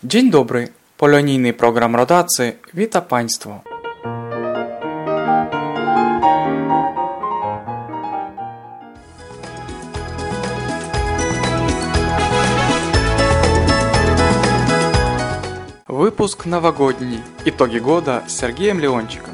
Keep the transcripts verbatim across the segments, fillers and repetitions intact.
Dzień dobry, polonijny program rodacy wita Państwo. Выпуск новогодний. Итоги года с Сергеем Леончиком.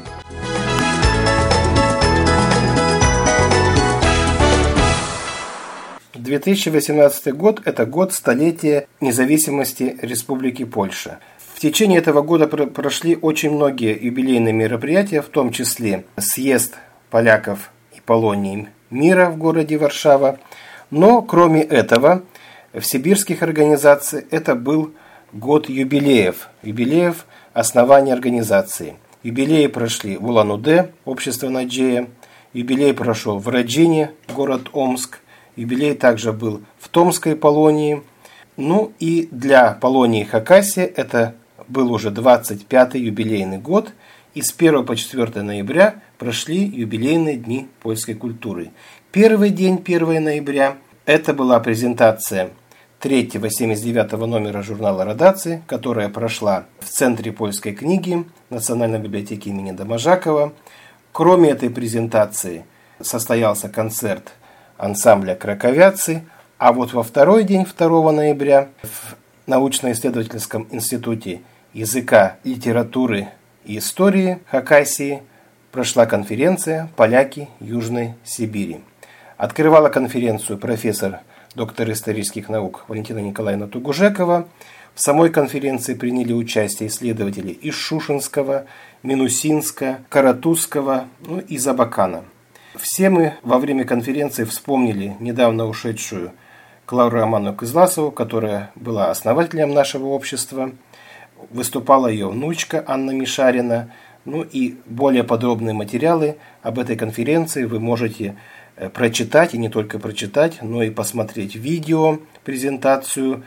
две тысячи восемнадцатый год – это год столетия независимости Республики Польша. В течение этого года прошли очень многие юбилейные мероприятия, в том числе съезд поляков и Полонии мира в городе Варшава. Но кроме этого, в сибирских организациях это был год юбилеев, юбилеев основания организации. Юбилеи прошли в Улан-Удэ, общество Наджея, юбилей прошел в Радзине, город Омск, юбилей также был в Томской Полонии. Ну и для Полонии Хакасия это был уже двадцать пятый юбилейный год, и с первого по четвёртое ноября прошли юбилейные дни польской культуры. Первый день, первого ноября, это была презентация третьего семьдесят девятого номера журнала «Родацы», которая прошла в Центре польской книги Национальной библиотеки имени Домажакова. Кроме этой презентации состоялся концерт ансамбля «Краковяцы», а вот во второй день, второго ноября, в научно-исследовательском институте языка, литературы и истории Хакасии прошла конференция «Поляки Южной Сибири». Открывала конференцию профессор, доктор исторических наук Валентина Николаевна Тугужекова. В самой конференции приняли участие исследователи из Шушенского, Минусинска, Каратузского, ну и Забакана. Все мы во время конференции вспомнили недавно ушедшую Клару Романовну Кызласову, которая была основателем нашего общества. Выступала ее внучка Анна Мишарина. Ну и более подробные материалы об этой конференции вы можете прочитать, и не только прочитать, но и посмотреть видео, презентацию,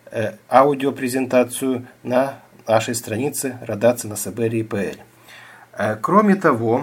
аудиопрезентацию на нашей странице Родацы на Сабери точка пэ эл. Кроме того,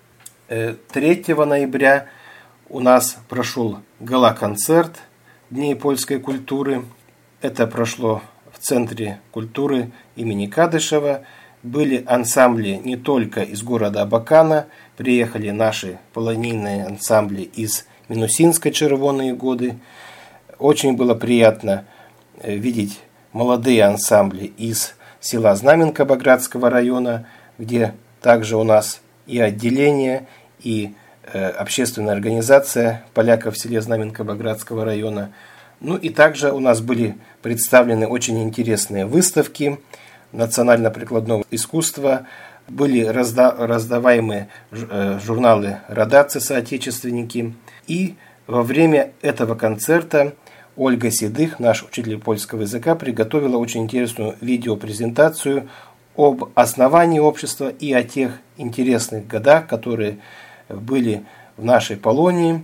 третьего ноября у нас прошел гала-концерт Дней польской культуры. Это прошло в Центре культуры имени Кадышева. Были ансамбли не только из города Абакана, приехали наши полонийные ансамбли из Минусинска «Червоные годы». Очень было приятно видеть молодые ансамбли из села Знаменка Багратского района, где также у нас и отделение, и э, общественная организация поляков в селе Знаменка Багратского района. Ну и также у нас были представлены очень интересные выставки национально-прикладного искусства, были разда- раздаваемы э, журналы «Родацы», соотечественники. И во время этого концерта Ольга Седых, наш учитель польского языка, приготовила очень интересную видеопрезентацию об основании общества и о тех интересных годах, которые были в нашей Полонии.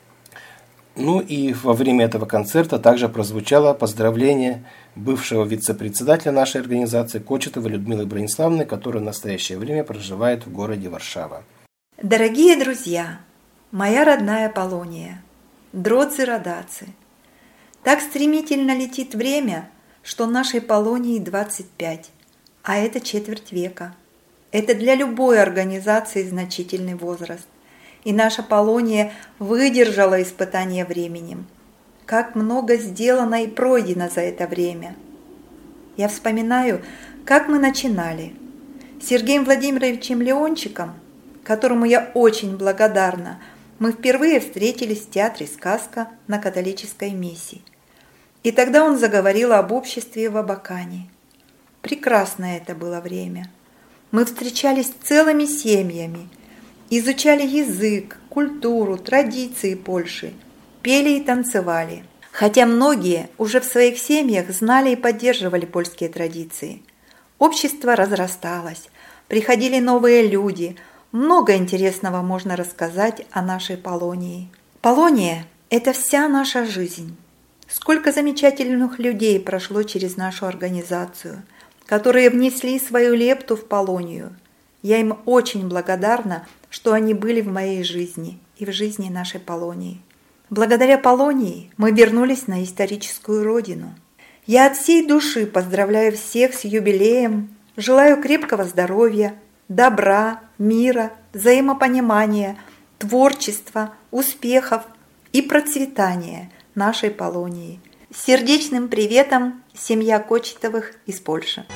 Ну и во время этого концерта также прозвучало поздравление бывшего вице-председателя нашей организации Кочетовой Людмилы Брониславовны, которая в настоящее время проживает в городе Варшава. Дорогие друзья, моя родная Полония, дродзы родацы, так стремительно летит время, что нашей Полонии двадцать пять, а это четверть века. Это для любой организации значительный возраст. И наша Полония выдержала испытание временем. Как много сделано и пройдено за это время. Я вспоминаю, как мы начинали. С Сергеем Владимировичем Леончиком, которому я очень благодарна, мы впервые встретились в театре «Сказка» на католической миссии. И тогда он заговорил об обществе в Абакане. Прекрасное это было время. Мы встречались целыми семьями, изучали язык, культуру, традиции Польши, пели и танцевали. Хотя многие уже в своих семьях знали и поддерживали польские традиции. Общество разрасталось, приходили новые люди, много интересного можно рассказать о нашей Полонии. Полония – это вся наша жизнь. Сколько замечательных людей прошло через нашу организацию, которые внесли свою лепту в Полонию. Я им очень благодарна, что они были в моей жизни и в жизни нашей Полонии. Благодаря Полонии мы вернулись на историческую родину. Я от всей души поздравляю всех с юбилеем, желаю крепкого здоровья, добра, мира, взаимопонимания, творчества, успехов и процветания нашей Полонии. С сердечным приветом, семья Кочетовых из Польши.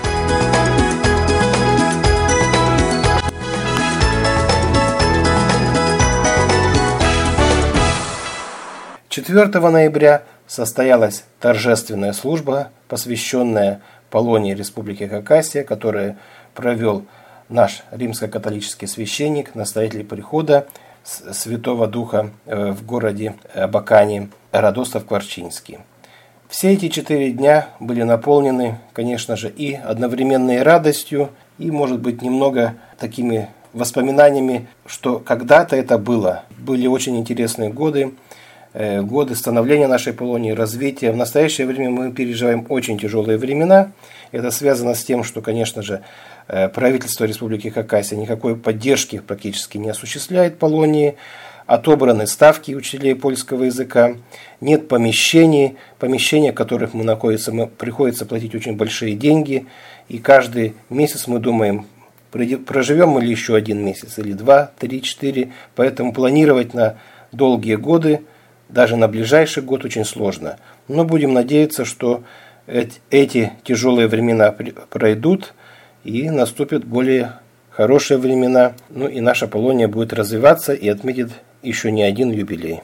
четвёртого ноября состоялась торжественная служба, посвященная Полонии Республики Хакасия, которую провел наш римско-католический священник, настоятель прихода Святого Духа в городе Абакане Радостов Кварчинский. Все эти четыре дня были наполнены, конечно же, и одновременной радостью, и, может быть, немного такими воспоминаниями, что когда-то это было. Были очень интересные годы, годы становления нашей Полонии, развития. В настоящее время мы переживаем очень тяжелые времена. Это связано с тем, что, конечно же, правительство Республики Хакасия никакой поддержки практически не осуществляет Полонии. Отобраны ставки учителей польского языка, нет помещений, помещения, в которых мы находимся, мы, приходится платить очень большие деньги, и каждый месяц мы думаем, проживем мы ли еще один месяц, или два, три, четыре, поэтому планировать на долгие годы, даже на ближайший год очень сложно. Но будем надеяться, что эти, эти тяжелые времена пройдут и наступят более хорошие времена, ну и наша Полония будет развиваться и отметит еще не один юбилей.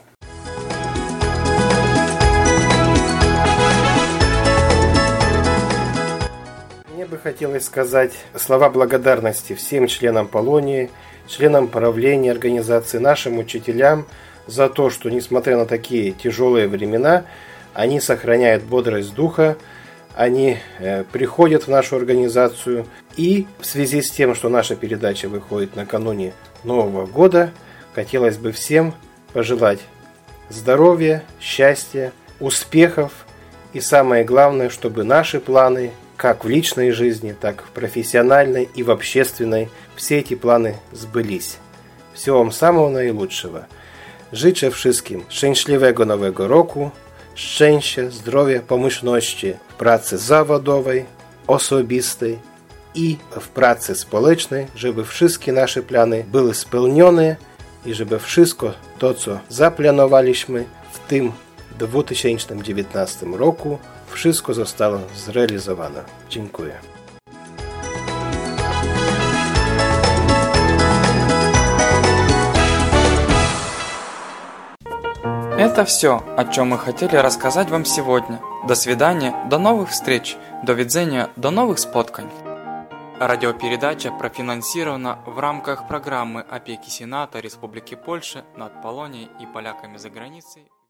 Мне бы хотелось сказать слова благодарности всем членам Полонии, членам правления организации, нашим учителям за то, что, несмотря на такие тяжелые времена, они сохраняют бодрость духа, они э, приходят в нашу организацию, и в связи с тем, что наша передача выходит накануне Нового года, хотелось бы всем пожелать здоровья, счастья, успехов и самое главное, чтобы наши планы, как в личной жизни, так и в профессиональной и в общественной, все эти планы сбылись. Всего вам самого наилучшего. Życzę wszystkim szczęśliwego nowego roku, szczęścia, zdrowia, pomyślności w pracy zawodowej, osobistej i w pracy społecznej, żeby wszystkie nasze plany były spełnione i żeby wszystko to, co zaplanowaliśmy w tym dwa tysiące dziewiętnastym roku, wszystko zostało zrealizowane. Dziękuję. Это все, о чем мы хотели рассказать вам сегодня. До свидания, до новых встреч, до видения, до новых споткань. Радиопередача профинансирована в рамках программы опеки Сената Республики Польша над Полонией и поляками за границей.